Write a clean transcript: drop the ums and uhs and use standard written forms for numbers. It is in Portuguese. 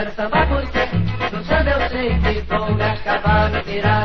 quero sambar por quê? No samba eu sei que vou me acabar no virar.